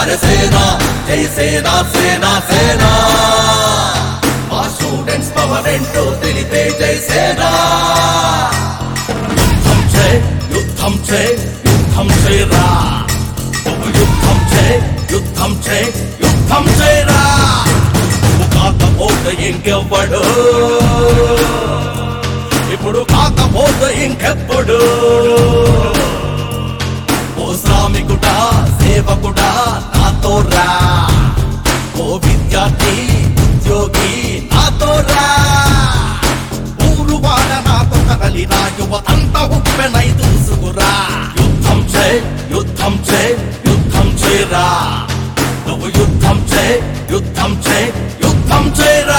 అరే సేనా జై సేనా సేనా సేనా మా స్టూడెంట్స్ పవర్ ఏంటో తెలిపే జై సేనా యుద్ధం చే యుద్ధం చేయరా నువ్వు యుద్ధం చే యుద్ధం చే యుద్ధం చేయరా నువ్వు కాకపోతే ఇంకెవ్వడు ఇప్పుడు కాకపోతే ఇంకెప్పుడు ఓ శ్రామికుడా సేవకుడా నాతో రా ఓ విద్యార్థి ఉద్యోగి నాతో రా ఊరు వాడ నాతో కదలి నా యువతంతా ఉప్పెనై దూసుకురా యుద్ధం చే యుద్ధం చే యుద్ధం చేయరా నువ్వు యుద్ధం చే యుద్ధం చే యుద్ధం చేయరా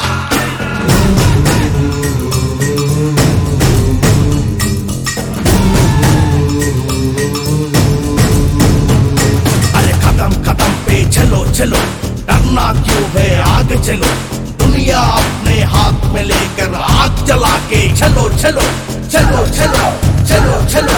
चलो चलो डरना क्यों है आगे चलो दुनिया अपने हाथ में लेकर आग जला के चलो चलो चलो चलो चलो चलो